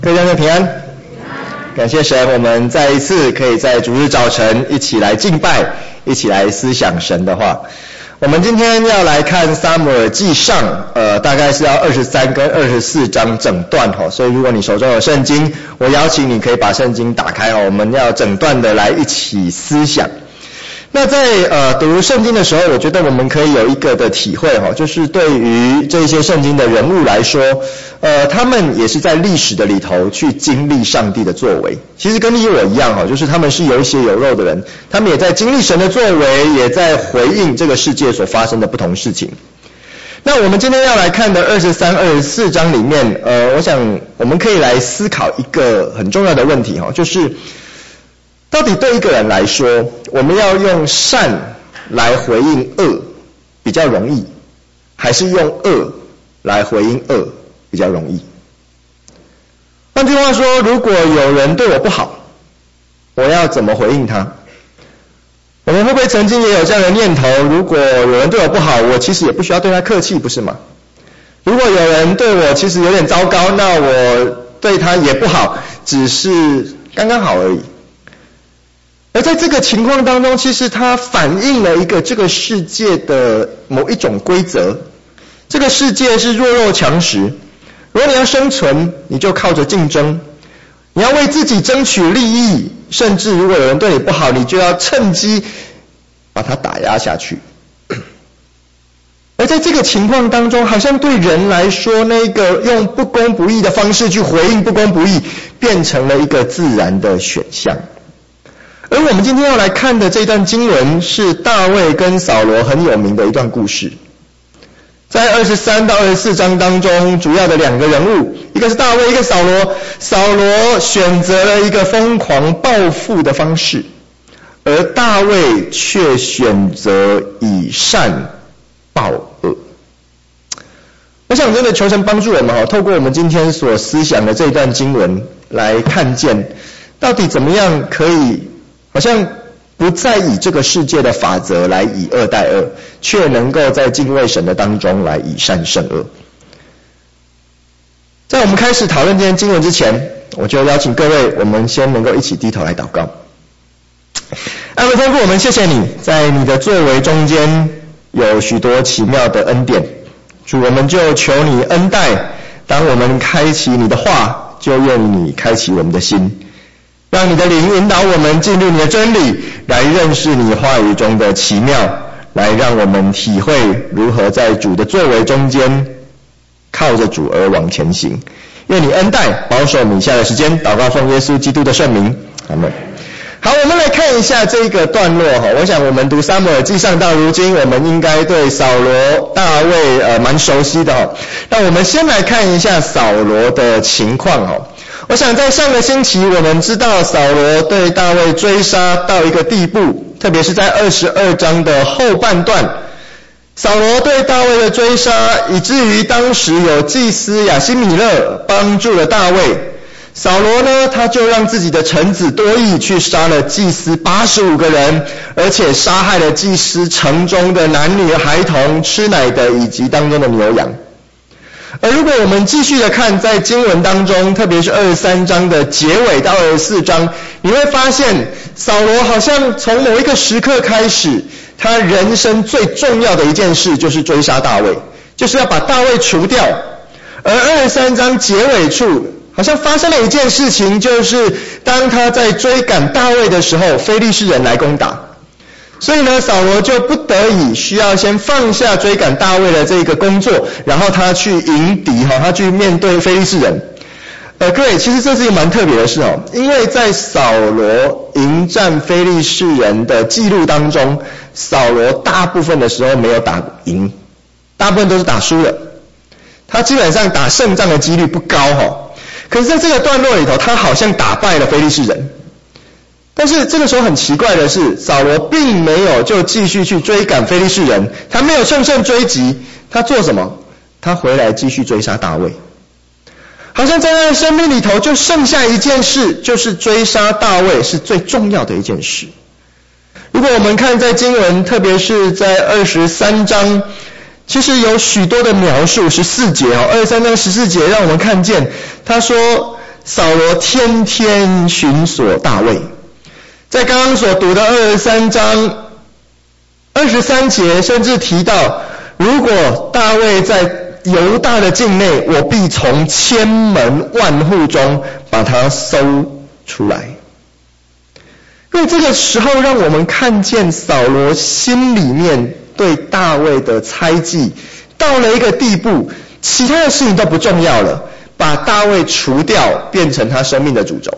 各位家人平安，感谢神，我们再一次可以在主日早晨一起来敬拜，一起来思想神的话。我们今天要来看撒母耳记上，大概是要23跟24章整段齁，所以如果你手中有圣经，我邀请你可以把圣经打开齁，我们要整段的来一起思想。那在读圣经的时候，我觉得我们可以有一个的体会齁，就是对于这些圣经的人物来说，他们也是在历史的里头去经历上帝的作为。其实跟你我一样齁，就是他们是有血有肉的人，他们也在经历神的作为，也在回应这个世界所发生的不同事情。那我们今天要来看的23、24章里面，我想我们可以来思考一个很重要的问题齁，就是到底对一个人来说，我们要用善来回应恶比较容易，还是用恶来回应恶比较容易？换句话说，如果有人对我不好，我要怎么回应他？我们会不会曾经也有这样的念头，如果有人对我不好，我其实也不需要对他客气，不是吗？如果有人对我其实有点糟糕，那我对他也不好，只是刚刚好而已。而在这个情况当中，其实它反映了一个这个世界的某一种规则。这个世界是弱肉强食，如果你要生存，你就靠着竞争，你要为自己争取利益，甚至如果有人对你不好，你就要趁机把他打压下去。而在这个情况当中，好像对人来说，那个用不公不义的方式去回应不公不义，变成了一个自然的选项。而我们今天要来看的这段经文是大卫跟扫罗很有名的一段故事。在23到24章当中，主要的两个人物，一个是大卫，一个扫罗。扫罗选择了一个疯狂报复的方式，而大卫却选择以善报恶。我想真的求神帮助我们透过我们今天所思想的这一段经文来看见，到底怎么样可以好像不再以这个世界的法则来以恶待恶，却能够在敬畏神的当中来以善胜恶。在我们开始讨论这篇经文之前，我就邀请各位，我们先能够一起低头来祷告。爱我天父，我们谢谢你，在你的作为中间有许多奇妙的恩典。主，我们就求你恩待，当我们开启你的话，就愿你开启我们的心，让你的灵引导我们进入你的真理，来认识你话语中的奇妙，来让我们体会如何在主的作为中间靠着主而往前行。愿你恩待保守我们以下的时间，祷告奉耶稣基督的圣名，阿们。好，我们来看一下这个段落我想我们读撒母耳记上到如今，我们应该对扫罗、大卫蛮熟悉的那我们先来看一下扫罗的情况我想在上个星期我们知道扫罗对大卫追杀到一个地步，特别是在22章的后半段，扫罗对大卫的追杀，以至于当时有祭司亚希米勒帮助了大卫。扫罗呢，他就让自己的臣子多益去杀了祭司85个人，而且杀害了祭司城中的男女孩童、吃奶的以及当中的牛羊。而如果我们继续的看在经文当中，特别是23章的结尾到24章，你会发现扫罗好像从某一个时刻开始，他人生最重要的一件事就是追杀大卫，就是要把大卫除掉。而23章结尾处好像发生了一件事情，就是当他在追赶大卫的时候，非利士人来攻打，所以呢，扫罗就不得已需要先放下追赶大卫的这个工作，然后他去迎敌他去面对非利士人。各位，其实这是一个蛮特别的事因为在扫罗迎战非利士人的记录当中，扫罗大部分的时候没有打赢，大部分都是打输了，他基本上打胜仗的几率不高可是在这个段落里头，他好像打败了非利士人。但是这个时候很奇怪的是，扫罗并没有就继续去追赶非利士人，他没有乘胜追击，他做什么？他回来继续追杀大卫。好像在他的生命里头就剩下一件事，就是追杀大卫是最重要的一件事。如果我们看在经文，特别是在23章，其实有许多的描述，14节23章14节让我们看见，他说扫罗天天寻索大卫。在刚刚所读的23章23节，甚至提到，如果大卫在犹大的境内，我必从千门万户中把他搜出来。因为这个时候让我们看见扫罗心里面对大卫的猜忌到了一个地步，其他的事情都不重要了，把大卫除掉，变成他生命的主轴。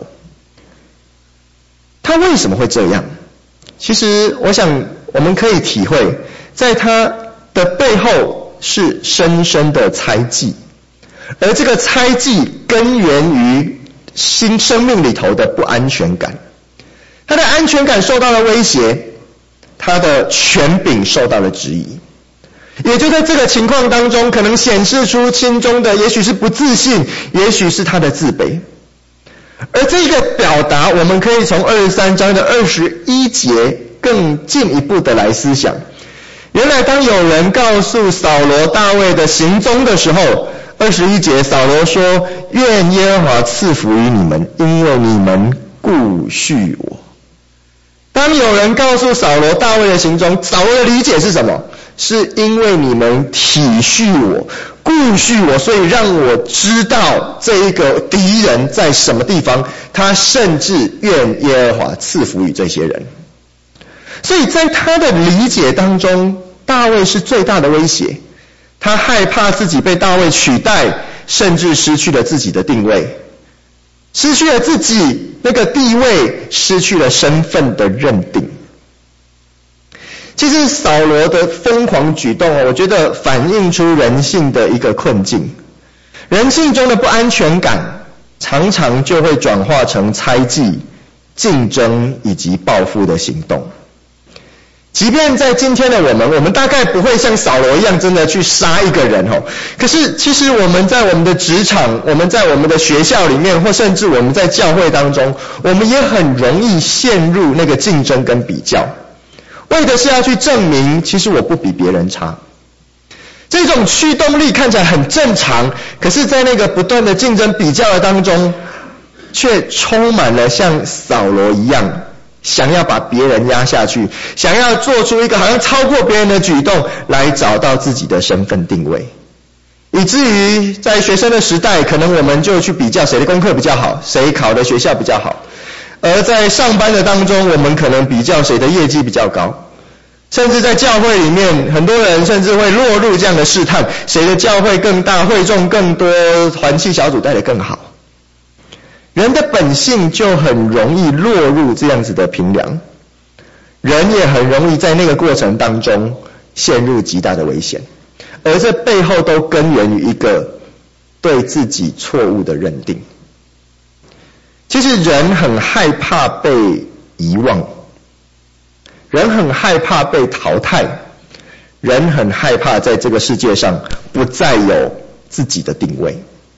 他为什么会这样？其实我想我们可以体会，在他的背后是深深的猜忌，而这个猜忌根源于生命里头的不安全感。他的安全感受到了威胁，他的权柄受到了质疑，也就在这个情况当中，可能显示出心中的也许是不自信，也许是他的自卑。而这个表达，我们可以从23章的21节更进一步的来思想。原来当有人告诉扫罗大卫的行踪的时候，21节扫罗说：愿耶和华赐福于你们，因为你们顾恤我。当有人告诉扫罗大卫的行踪，扫罗的理解是什么？是因为你们体恤我，顾恤我，所以让我知道这一个敌人在什么地方，他甚至愿耶和华赐福于这些人。所以在他的理解当中，大卫是最大的威胁，他害怕自己被大卫取代，甚至失去了自己的定位，失去了自己那个地位，失去了身份的认定。其实扫罗的疯狂举动，我觉得反映出人性的一个困境。人性中的不安全感，常常就会转化成猜忌、竞争以及报复的行动。即便在今天的我们大概不会像扫罗一样真的去杀一个人，可是其实我们在我们的职场，我们在我们的学校里面，或甚至我们在教会当中，我们也很容易陷入那个竞争跟比较，为的是要去证明其实我不比别人差。这种驱动力看起来很正常，可是在那个不断的竞争比较的当中，却充满了像扫罗一样想要把别人压下去，想要做出一个好像超过别人的举动来找到自己的身份定位，以至于在学生的时代，可能我们就去比较谁的功课比较好，谁考的学校比较好。而在上班的当中，我们可能比较谁的业绩比较高，甚至在教会里面，很多人甚至会落入这样的试探，谁的教会更大，会众更多，团契小组带得更好。人的本性就很容易落入这样子的评量，人也很容易在那个过程当中陷入极大的危险，而这背后都根源于一个对自己错误的认定。其实人很害怕被遗忘，人很害怕被淘汰，人很害怕在这个世界上不再有自己的定位。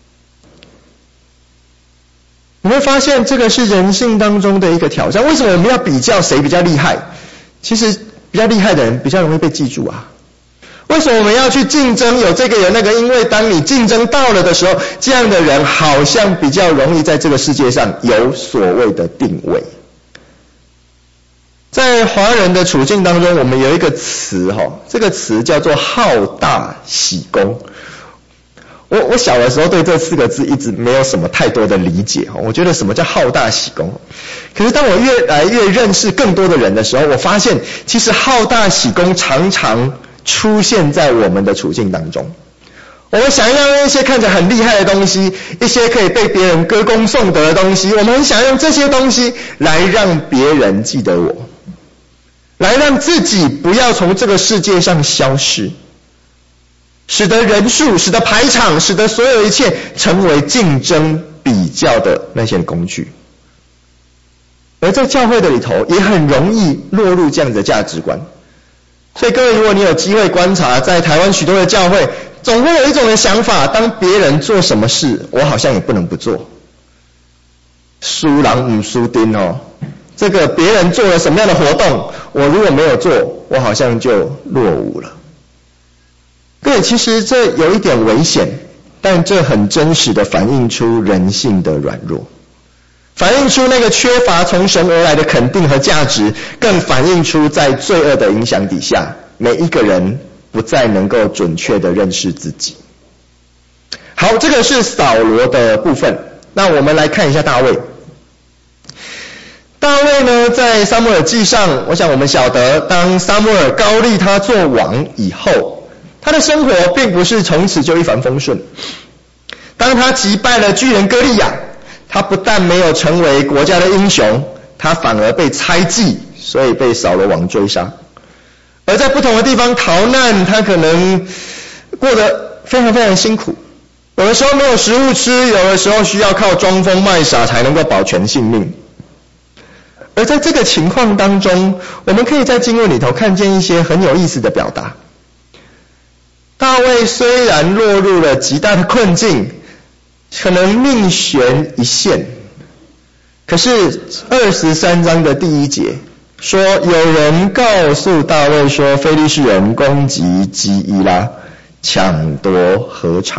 你会发现这个是人性当中的一个挑战。为什么我们要比较谁比较厉害？其实比较厉害的人比较容易被记住啊。为什么我们要去竞争，有这个有那个？因为当你竞争到了的时候，这样的人好像比较容易在这个世界上有所谓的定位。在华人的处境当中，我们有一个词，这个词叫做好大喜功。我小的时候对这4个字一直没有什么太多的理解，我觉得什么叫好大喜功。可是当我越来越认识更多的人的时候，我发现其实好大喜功常常出现在我们的处境当中。我们想要用一些看起来很厉害的东西，一些可以被别人歌功颂德的东西，我们很想用这些东西来让别人记得我，来让自己不要从这个世界上消失，使得人数，使得排场，使得所有一切成为竞争比较的那些工具。而在教会的里头也很容易落入这样的价值观。所以各位，如果你有机会观察在台湾许多的教会，总会有一种的想法，当别人做什么事，我好像也不能不做。输人不输阵这个别人做了什么样的活动，我如果没有做，我好像就落伍了。各位，其实这有一点危险， 但这很真实的反映出人性的软弱，反映出那个缺乏从神而来的肯定和价值，更反映出在罪恶的影响底下，每一个人不再能够准确的认识自己。好，这个是扫罗的部分。那我们来看一下大卫。大卫呢，在撒母耳记上，我想我们晓得，当撒母耳膏立他做王以后，他的生活并不是从此就一帆风顺。当他击败了巨人歌利亚，他不但没有成为国家的英雄，他反而被猜忌，所以被扫罗王追杀。而在不同的地方逃难，他可能过得非常非常辛苦，有的时候没有食物吃，有的时候需要靠装疯卖傻才能够保全性命。而在这个情况当中，我们可以在经文里头看见一些很有意思的表达。大卫虽然落入了极大的困境，可能命悬一线，可是23章的第1节说，有人告诉大卫说，非利士人攻击基伊拉，抢夺禾场。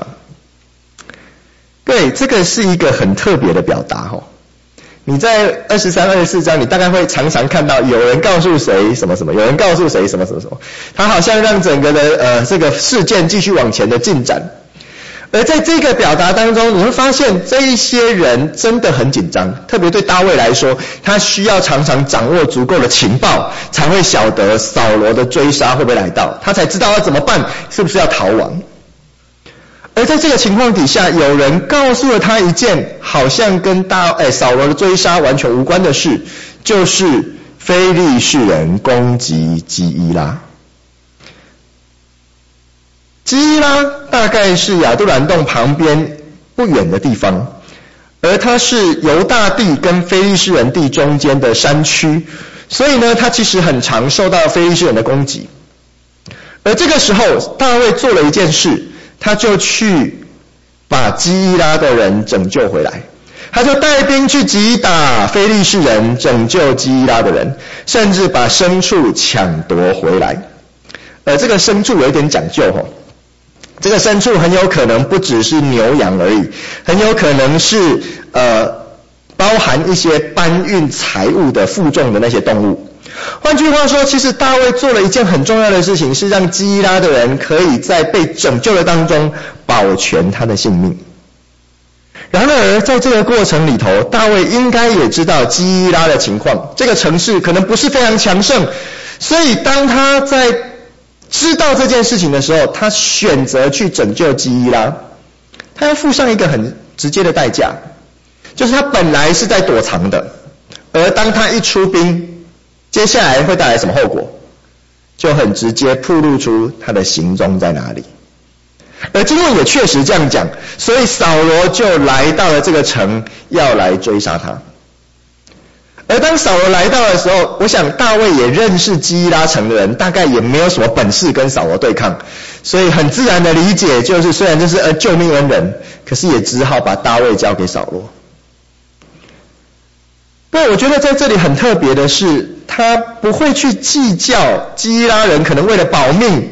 对，这个是一个很特别的表达哦。你在23、24章，你大概会常常看到有人告诉谁什么什么，有人告诉谁什么什么什么，他好像让整个的这个事件继续往前的进展。而在这个表达当中，你会发现这一些人真的很紧张，特别对大卫来说，他需要常常掌握足够的情报，才会晓得扫罗的追杀会不会来到，他才知道要怎么办，是不是要逃亡。而在这个情况底下，有人告诉了他一件好像跟扫罗的追杀完全无关的事，就是非利士人攻击基伊拉。基伊拉大概是亚杜兰洞旁边不远的地方，而它是犹大地跟非利士人地中间的山区，所以呢，它其实很常受到非利士人的攻击。而这个时候，大卫做了一件事，他就去把基伊拉的人拯救回来，他就带兵去击打非利士人，拯救基伊拉的人，甚至把牲畜抢夺回来。这个牲畜有一点讲究哦，这个牲畜很有可能不只是牛羊而已，很有可能是包含一些搬运财物的负重的那些动物。换句话说，其实大卫做了一件很重要的事情，是让基伊拉的人可以在被拯救的当中保全他的性命。然而在这个过程里头，大卫应该也知道基伊拉的情况，这个城市可能不是非常强盛，所以当他在知道这件事情的时候，他选择去拯救基伊拉，他要付上一个很直接的代价，就是他本来是在躲藏的，而当他一出兵，接下来会带来什么后果，就很直接暴露出他的行踪在哪里。而经文也确实这样讲，所以扫罗就来到了这个城，要来追杀他。而当扫罗来到的时候，我想大卫也认识基伊拉城的人，大概也没有什么本事跟扫罗对抗，所以很自然的理解就是，虽然这是救命恩人，可是也只好把大卫交给扫罗。不过我觉得在这里很特别的是，他不会去计较基伊拉人可能为了保命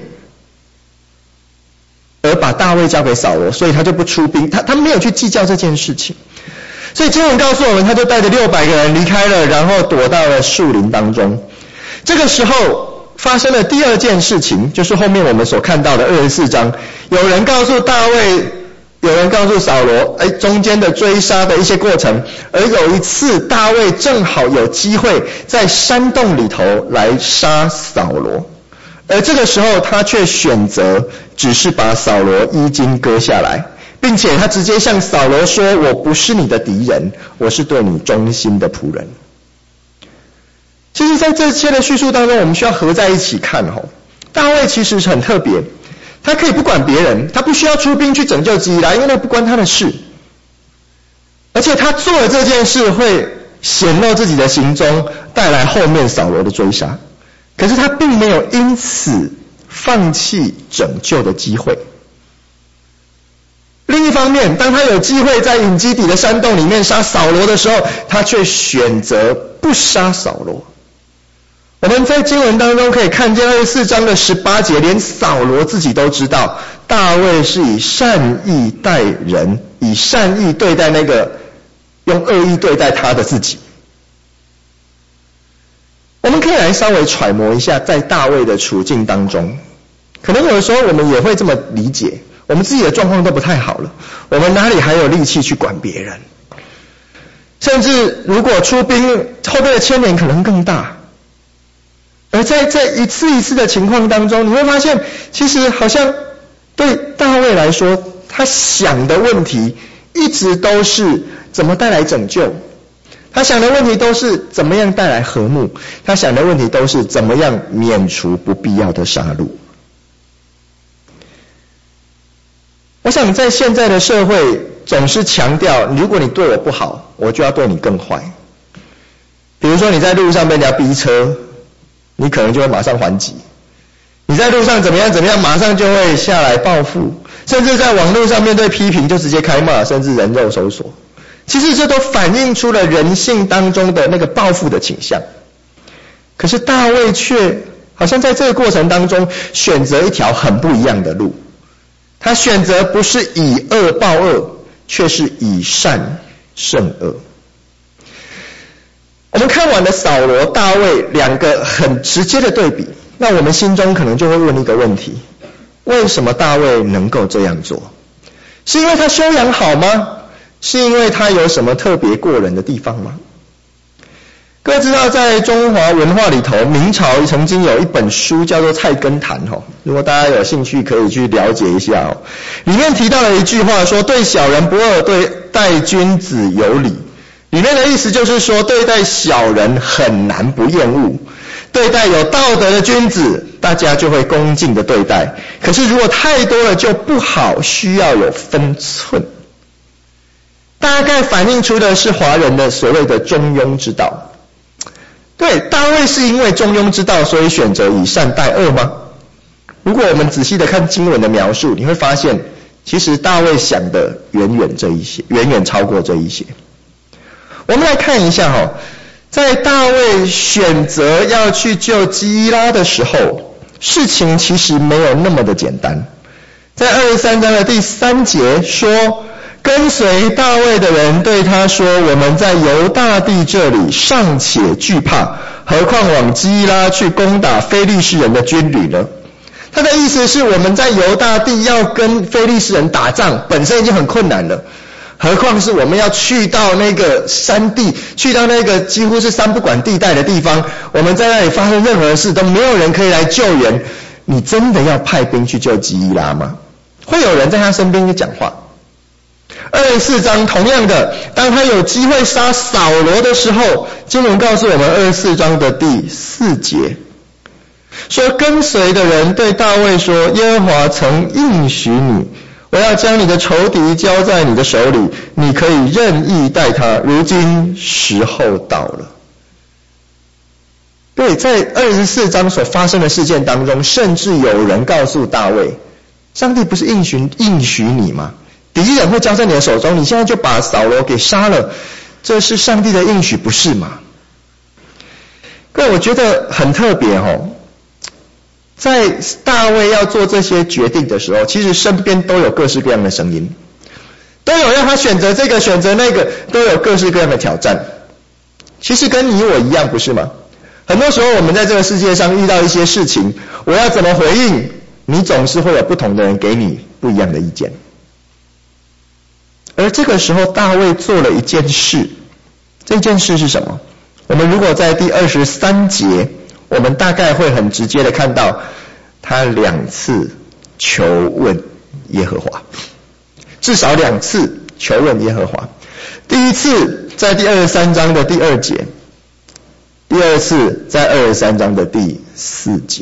而把大卫交给扫罗，所以他就不出兵，他没有去计较这件事情。所以经文告诉我们，他就带着600个人离开了，然后躲到了树林当中。这个时候发生了第二件事情，就是后面我们所看到的24章，有人告诉大卫，有人告诉扫罗，中间的追杀的一些过程。而有一次大卫正好有机会在山洞里头来杀扫罗，而这个时候他却选择只是把扫罗衣襟割下来，并且他直接向扫罗说，我不是你的敌人，我是对你忠心的仆人。其实在这些的叙述当中，我们需要合在一起看大卫其实是很特别，他可以不管别人，他不需要出兵去拯救基伊拉，因为那不关他的事。而且他做了这件事会显露自己的行踪，带来后面扫罗的追杀。可是他并没有因此放弃拯救的机会。另一方面，当他有机会在隐基底的山洞里面杀扫罗的时候，他却选择不杀扫罗。 我们在经文当中可以看见24章的18节，连扫罗自己都知道，大卫是以善意待人，以善意对待那个用恶意对待他的自己。我们可以来稍微揣摩一下，在大卫的处境当中，可能有的时候我们也会这么理解，我们自己的状况都不太好了，我们哪里还有力气去管别人？甚至如果出兵，后面的牵连可能更大。而在这一次一次的情况当中，你会发现，其实好像对大卫来说，他想的问题一直都是怎么带来拯救，他想的问题都是怎么样带来和睦，他想的问题都是怎么样免除不必要的杀戮。我想在现在的社会总是强调，如果你对我不好，我就要对你更坏。比如说你在路上被人家逼车，你可能就会马上还击；你在路上怎么样，马上就会下来报复；甚至在网络上面对批评就直接开骂，甚至人肉搜索。其实这都反映出了人性当中的那个报复的倾向。可是大卫却好像在这个过程当中选择一条很不一样的路，他选择不是以恶报恶，却是以善胜恶。我们看完了扫罗、大卫两个很直接的对比，那我们心中可能就会问一个问题：为什么大卫能够这样做？是因为他修养好吗？是因为他有什么特别过人的地方吗？各位知道，在中华文化里头，明朝曾经有一本书叫做《菜根谭》如果大家有兴趣可以去了解一下里面提到了一句话说：对小人不恶，对待君子有礼。里面的意思就是说，对待小人很难不厌恶，对待有道德的君子，大家就会恭敬的对待。可是如果太多了就不好，需要有分寸。大概反映出的是华人的所谓的中庸之道。对，大卫是因为中庸之道，所以选择以善待恶吗？如果我们仔细的看经文的描述，你会发现，其实大卫想的远远超过这一些。我们来看一下在大卫选择要去救基伊拉的时候，事情其实没有那么的简单。在23章的第3节说，跟随大卫的人对他说：我们在犹大地这里尚且惧怕，何况往基伊拉去攻打非利士人的军旅呢？他的意思是，我们在犹大地要跟非利士人打仗，本身已经很困难了，何况是我们要去到那个山地，去到那个几乎是三不管地带的地方，我们在那里发生任何事都没有人可以来救援，你真的要派兵去救基伊拉吗？会有人在他身边讲话。24章同样的，当他有机会杀扫罗的时候，经文告诉我们24章的第4节说，跟随的人对大卫说：耶和华曾应许你，我要将你的仇敌交在你的手里，你可以任意待他，如今时候到了。对，在24章所发生的事件当中，甚至有人告诉大卫，上帝不是应许你吗？敌人会交在你的手中，你现在就把扫罗给杀了，这是上帝的应许，不是吗？各位，我觉得很特别在大卫要做这些决定的时候，其实身边都有各式各样的声音，都有让他选择这个选择那个，都有各式各样的挑战。其实跟你我一样，不是吗？很多时候我们在这个世界上遇到一些事情，我要怎么回应，你总是会有不同的人给你不一样的意见。而这个时候大卫做了一件事，这件事是什么？我们如果在第23节，我们大概会很直接的看到他2次求问耶和华，至少2次求问耶和华。第一次在第23章的第2节，第二次在23章的第4节。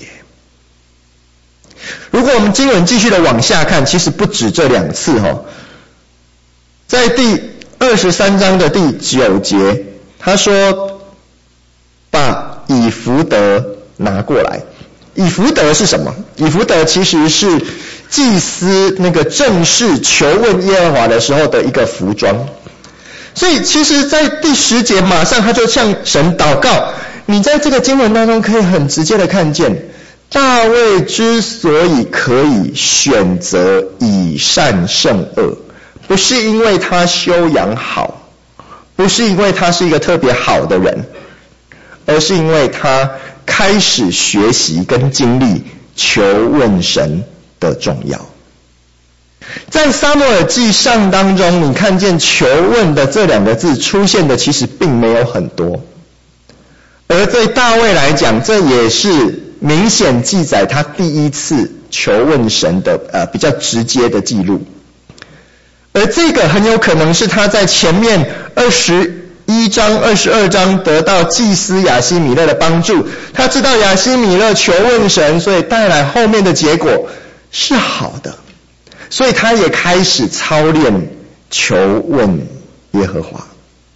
如果我们经文继续的往下看，其实不止这2次在第23章的第9节，他说把以弗得拿过来。以弗得是什么？以弗得其实是祭司那个正式求问耶和华的时候的一个服装。所以其实在第10节马上他就向神祷告， 你在这个经文当中可以很直接的看见，大卫之所以可以选择以善胜恶，不是因为他修养好，不是因为他是一个特别好的人，而是因为他开始学习跟经历求问神的重要。在撒母耳记上当中，你看见求问的这两个字出现的其实并没有很多，而对大卫来讲，这也是明显记载他第一次求问神的比较直接的记录。而这个很有可能是他在前面21章、22章得到祭司亚希米勒的帮助，他知道亚希米勒求问神，所以带来后面的结果是好的，所以他也开始操练求问耶和华。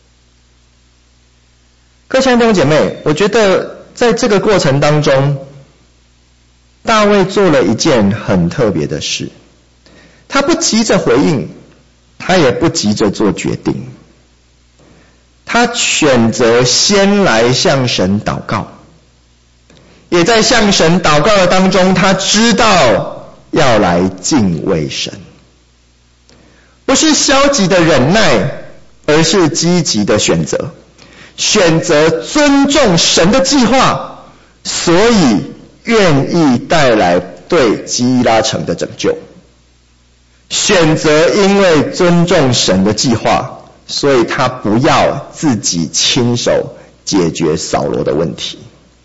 各位亲爱的弟兄姐妹，我觉得在这个过程当中，大卫做了一件很特别的事，他不急着回应，他也不急着做决定，他选择先来向神祷告，也在向神祷告的当中，他知道要来敬畏神，不是消极的忍耐，而是积极的选择，选择尊重神的计划，所以愿意带来对基拉城的拯救。选择因为尊重神的计划，所以他不要自己亲手解决扫罗的问题。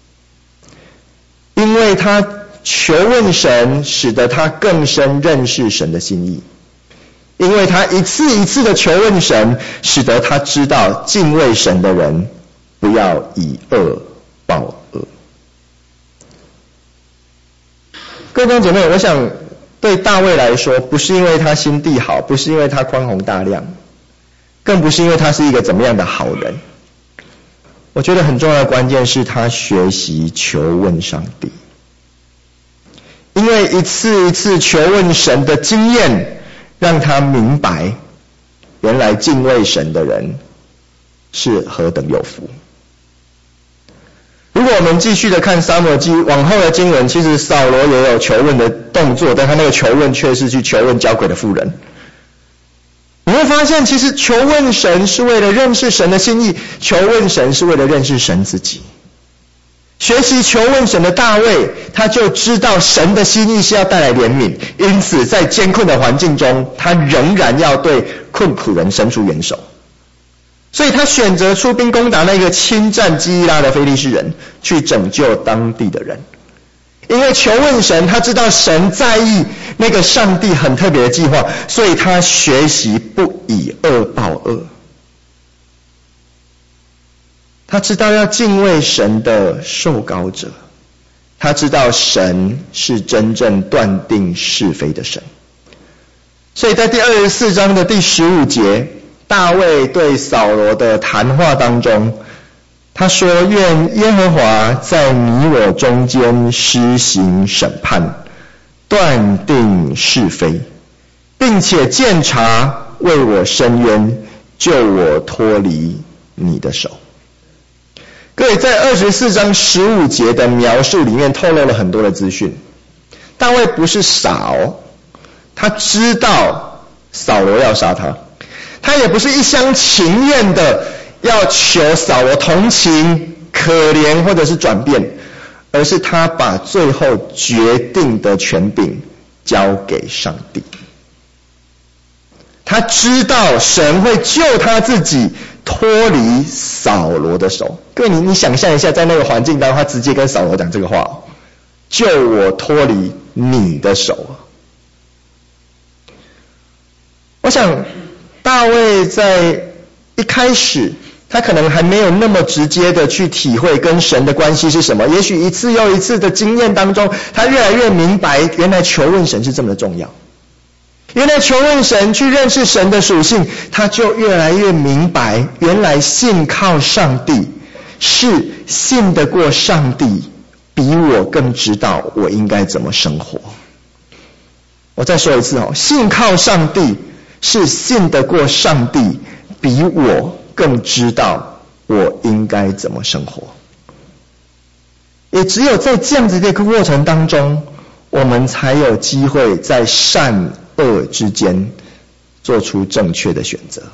因为他求问神，使得他更深认识神的心意。因为他一次一次的求问神，使得他知道敬畏神的人不要以恶报恶。各位弟兄姐妹，我想对大卫来说，不是因为他心地好，不是因为他宽宏大量，更不是因为他是一个怎么样的好人。我觉得很重要的关键是他学习求问上帝。因为一次一次求问神的经验，让他明白原来敬畏神的人是何等有福。如果我们继续的看撒母耳记往后的经文，其实扫罗也有求问的动作，但他那个求问却是去求问交鬼的妇人。你会发现，其实求问神是为了认识神的心意，求问神是为了认识神自己。学习求问神的大卫，他就知道神的心意是要带来怜悯，因此在艰困的环境中，他仍然要对困苦人伸出援手。所以他选择出兵攻打那个侵占基伊拉的非利士人，去拯救当地的人。因为求问神，他知道神在意那个上帝很特别的计划，所以他学习不以恶报恶。他知道要敬畏神的受膏者，他知道神是真正断定是非的神。所以在第24章的第15节，大卫对扫罗的谈话当中，他说：愿耶和华在你我中间施行审判，断定是非，并且鉴察，为我伸冤，救我脱离你的手。各位，在24章15节的描述里面透露了很多的资讯。大卫不是傻哦，他知道扫罗要杀他，他也不是一厢情愿的要求扫罗同情、可怜或者是转变，而是他把最后决定的权柄交给上帝。他知道神会救他自己脱离扫罗的手。各位，你想象一下，在那个环境当中，他直接跟扫罗讲这个话：救我脱离你的手。我想大卫在一开始，他可能还没有那么直接的去体会跟神的关系是什么，也许一次又一次的经验当中，他越来越明白，原来求问神是这么的重要。原来求问神，去认识神的属性，他就越来越明白，原来信靠上帝是信得过上帝，比我更知道我应该怎么生活。我再说一次信靠上帝是信得过上帝，比我更知道我应该怎么生活。 也只有在这样子的一个过程当中，我们才有机会在善恶之间做出正确的选择。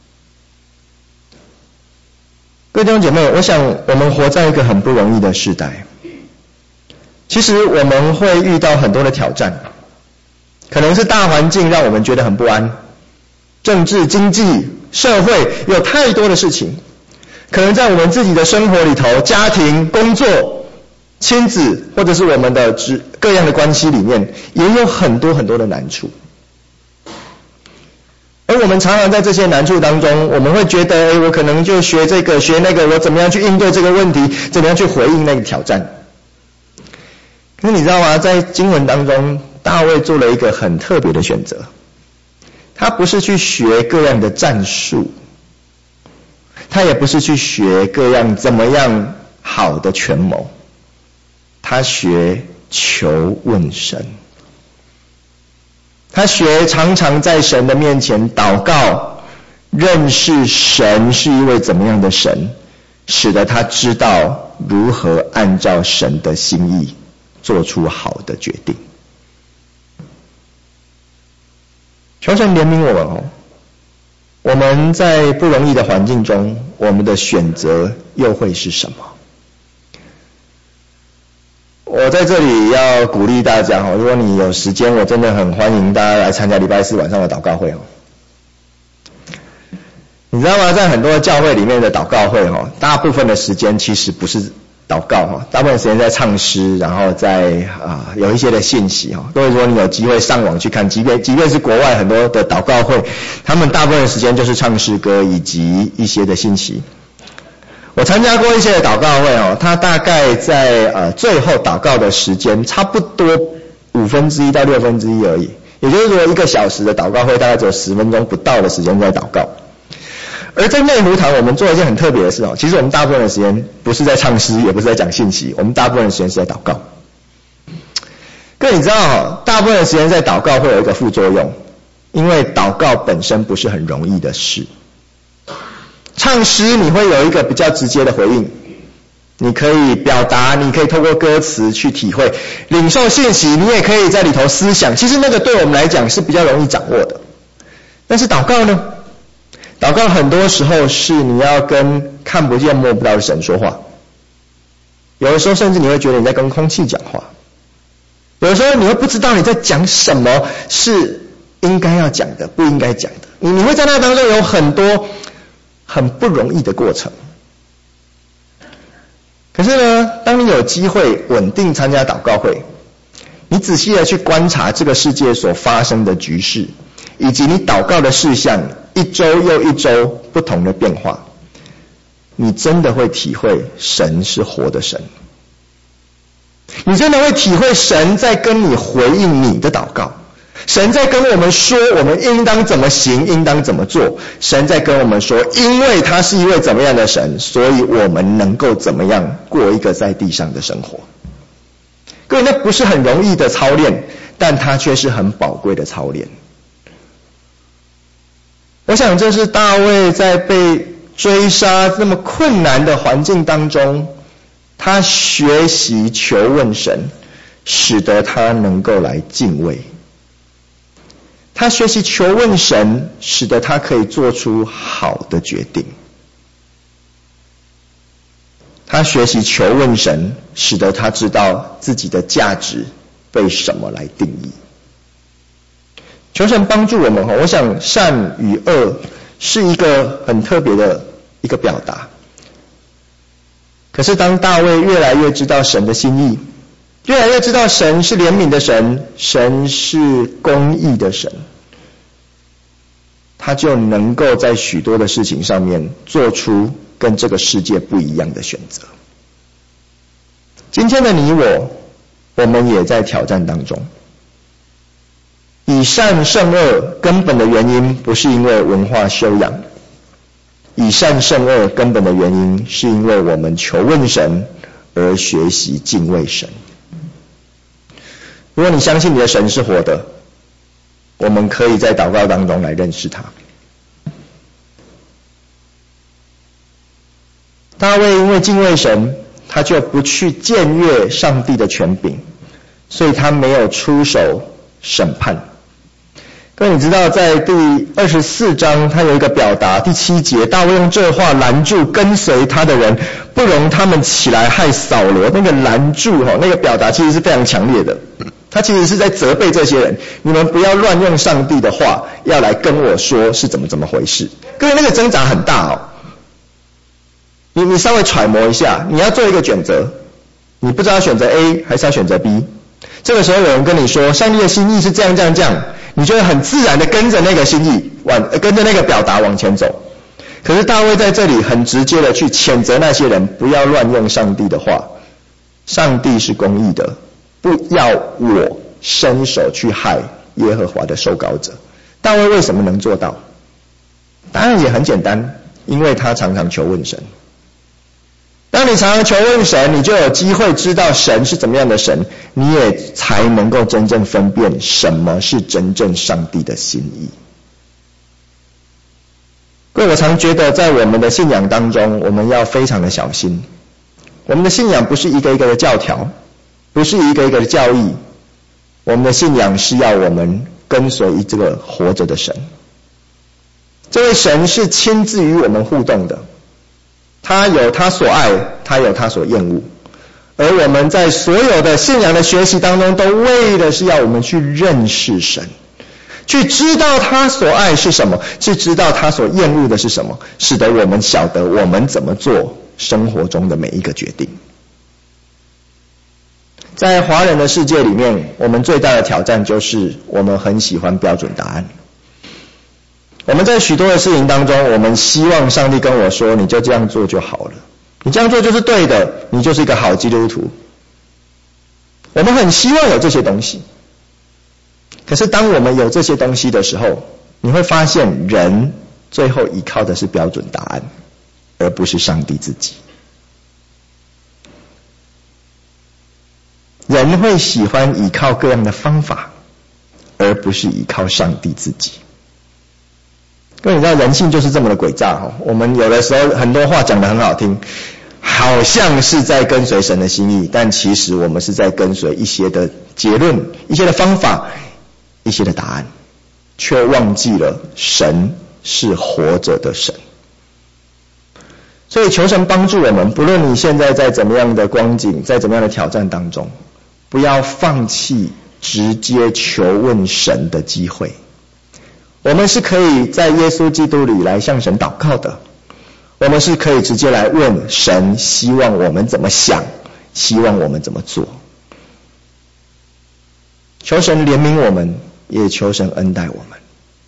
各位弟兄姐妹，我想我们活在一个很不容易的时代，其实我们会遇到很多的挑战，可能是大环境让我们觉得很不安，政治、经济、社会有太多的事情，可能在我们自己的生活里头，家庭、工作、亲子，或者是我们的各样的关系里面，也有很多很多的难处。而我们常常在这些难处当中，我们会觉得，我可能就学这个学那个，我怎么样去应对这个问题，怎么样去回应那个挑战。可是你知道吗？在经文当中，大卫做了一个很特别的选择，他不是去学各样的战术，他也不是去学各样怎么样好的权谋，他学求问神。他学常常在神的面前祷告，认识神是一位怎么样的神，使得他知道如何按照神的心意做出好的决定。求神怜悯我们我们在不容易的环境中，我们的选择又会是什么？我在这里要鼓励大家如果你有时间，我真的很欢迎大家来参加礼拜四晚上的祷告会你知道吗？在很多教会里面的祷告会大部分的时间其实不是祷告大部分时间在唱诗，然后在有一些的信息各位如果你有机会上网去看，即便是国外很多的祷告会，他们大部分的时间就是唱诗歌以及一些的信息。我参加过一些的祷告会它大概在最后祷告的时间差不多1/5到1/6而已，也就是说1个小时的祷告会大概只有10分钟不到的时间在祷告。而在内湖堂我们做一件很特别的事其实我们大部分的时间不是在唱诗，也不是在讲信息，我们大部分的时间是在祷告。各位你知道大部分的时间在祷告会有一个副作用，因为祷告本身不是很容易的事。唱诗你会有一个比较直接的回应，你可以表达，你可以透过歌词去体会，领受信息你也可以在里头思想，其实那个对我们来讲是比较容易掌握的。但是祷告呢？祷告很多时候是你要跟看不见摸不到的神说话，有的时候甚至你会觉得你在跟空气讲话，有的时候你会不知道你在讲什么是应该要讲的，不应该讲的，你会在那当中有很多很不容易的过程。可是呢，当你有机会稳定参加祷告会，你仔细的去观察这个世界所发生的局势，以及你祷告的事项一周又一周不同的变化，你真的会体会神是活的神，你真的会体会神在跟你回应你的祷告，神在跟我们说我们应当怎么行，应当怎么做，神在跟我们说因为他是一位怎么样的神，所以我们能够怎么样过一个在地上的生活。各位，那不是很容易的操练，但它却是很宝贵的操练。我想这是大卫在被追杀那么困难的环境当中，他学习求问神，使得他能够来敬畏。他学习求问神，使得他可以做出好的决定。他学习求问神，使得他知道自己的价值被什么来定义。求神帮助我们我想善与恶是一个很特别的一个表达。可是当大卫越来越知道神的心意，越来越知道神是怜悯的神，神是公义的神，他就能够在许多的事情上面做出跟这个世界不一样的选择。今天的你我们也在挑战当中。以善胜恶根本的原因不是因为文化修养，以善胜恶根本的原因是因为我们求问神而学习敬畏神。如果你相信你的神是活的，我们可以在祷告当中来认识他。大卫因为敬畏神， 他就不去僭越上帝的权柄，所以他没有出手审判。各位，你知道在第24章他有一个表达，第7节，大卫用这话拦住跟随他的人，不容他们起来害扫罗。那个拦住那个表达其实是非常强烈的，他其实是在责备这些人，你们不要乱用上帝的话要来跟我说是怎么回事。各位，那个挣扎很大你稍微揣摩一下，你要做一个选择，你不知道选择 A 还是要选择 B。这个时候有人跟你说上帝的心意是这样，你就会很自然的跟着那个心意跟着那个表达往前走。可是大卫在这里很直接的去谴责那些人不要乱用上帝的话，上帝是公义的，不要我伸手去害耶和华的受膏者。大卫为什么能做到？答案也很简单，因为他常常求问神。当你常常求问神，你就有机会知道神是怎么样的神，你也才能够真正分辨什么是真正上帝的心意。各位，我常觉得在我们的信仰当中，我们要非常的小心。我们的信仰不是一个一个的教条，不是一个一个的教义，我们的信仰是要我们跟随这个活着的神。这位神是亲自与我们互动的，他有他所爱，他有他所厌恶，而我们在所有的信仰的学习当中，都为的是要我们去认识神，去知道他所爱是什么，去知道他所厌恶的是什么，使得我们晓得我们怎么做生活中的每一个决定。在华人的世界里面，我们最大的挑战就是我们很喜欢标准答案。我们在许多的事情当中，我们希望上帝跟我说，你就这样做就好了，你这样做就是对的，你就是一个好基督徒。我们很希望有这些东西，可是当我们有这些东西的时候，你会发现人最后依靠的是标准答案，而不是上帝自己。人会喜欢依靠各样的方法，而不是依靠上帝自己。因为你知道人性就是这么的诡诈我们有的时候很多话讲得很好听，好像是在跟随神的心意，但其实我们是在跟随一些的结论、一些的方法、一些的答案，却忘记了神是活着的神。所以求神帮助我们，不论你现在在怎么样的光景，在怎么样的挑战当中，不要放弃直接求问神的机会。我们是可以在耶稣基督里来向神祷告的，我们是可以直接来问神，希望我们怎么想，希望我们怎么做。求神怜悯我们，也求神恩待我们。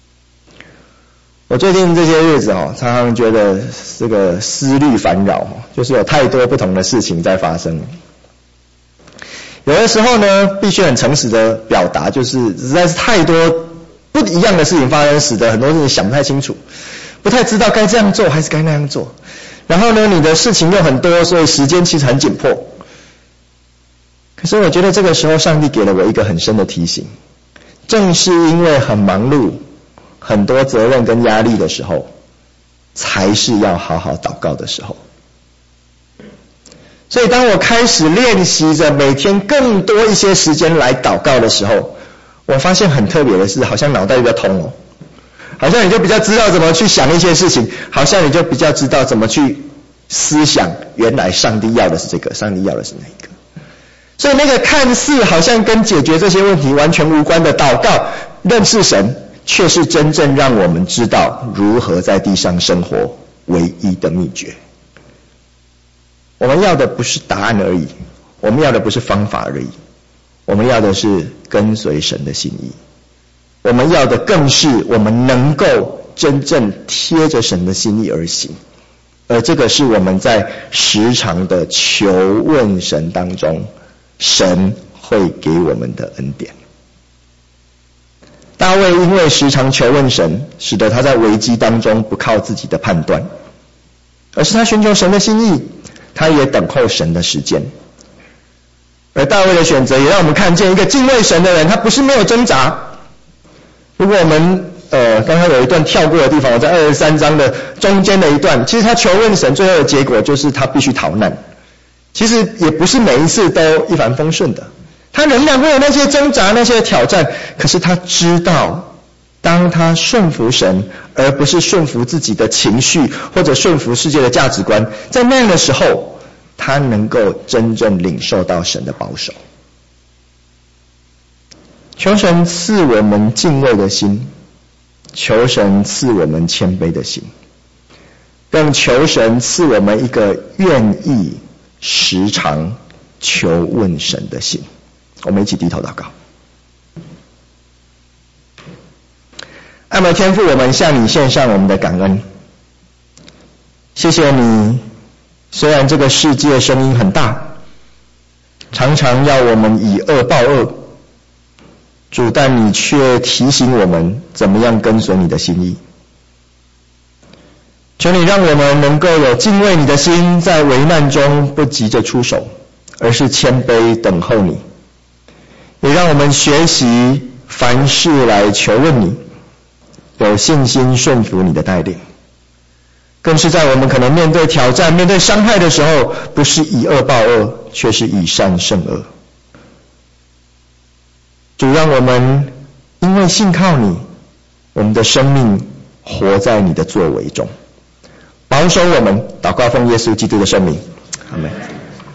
我最近这些日子常常觉得这个思虑烦扰，就是有太多不同的事情在发生。有的时候呢，必须很诚实的表达，就是实在是太多不一样的事情发生，使得很多事情想不太清楚，不太知道该这样做还是该那样做。然后呢，你的事情又很多，所以时间其实很紧迫。可是我觉得这个时候上帝给了我一个很深的提醒，正是因为很忙碌、很多责任跟压力的时候，才是要好好祷告的时候。所以当我开始练习着每天更多一些时间来祷告的时候，我发现很特别的是，好像脑袋比较通好像你就比较知道怎么去想一些事情，好像你就比较知道怎么去思想，原来上帝要的是这个，上帝要的是那个。所以那个看似好像跟解决这些问题完全无关的祷告、认识神，却是真正让我们知道如何在地上生活唯一的秘诀。我们要的不是答案而已，我们要的不是方法而已，我们要的是跟随神的心意，我们要的更是我们能够真正贴着神的心意而行，而这个是我们在时常的求问神当中，神会给我们的恩典。大卫因为时常求问神，使得他在危机当中不靠自己的判断，而是他寻求神的心意，他也等候神的时间。而大卫的选择也让我们看见一个敬畏神的人，他不是没有挣扎。如果我们刚刚有一段跳过的地方，我在23章的中间的一段，其实他求问神最后的结果就是他必须逃难， 其实也不是每一次都一帆风顺的，他仍然会有那些挣扎、那些挑战，可是他知道，当他顺服神，而不是顺服自己的情绪或者顺服世界的价值观，在那样的时候，他能够真正领受到神的保守。求神赐我们敬畏的心，求神赐我们谦卑的心，更求神赐我们一个愿意时常求问神的心。我们一起低头祷告。爱我们的天父，我们向你献上我们的感恩。谢谢你，虽然这个世界声音很大，常常要我们以恶报恶，主，但你却提醒我们怎么样跟随你的心意。求你让我们能够有敬畏你的心，在危难中不急着出手，而是谦卑等候你。也让我们学习凡事来求问你，有信心顺服你的带领。更是在我们可能面对挑战、面对伤害的时候，不是以恶报恶，却是以善胜恶。主，让我们因为信靠你，我们的生命活在你的作为中。保守我们，祷告奉耶稣基督的圣名，阿们。